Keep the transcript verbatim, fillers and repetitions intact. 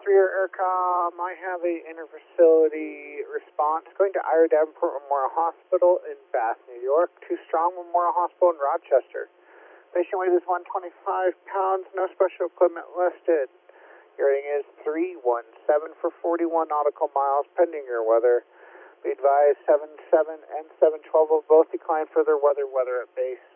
three Aircom, I have a interfacility response going to Ira Davenport Memorial Hospital in Bath, New York, to Strong Memorial Hospital in Rochester. Patient weight is one hundred twenty-five pounds, no special equipment listed. Your rating is three one seven for forty-one nautical miles, pending your weather. We advise seven seven and seven twelve will both decline further weather weather at base.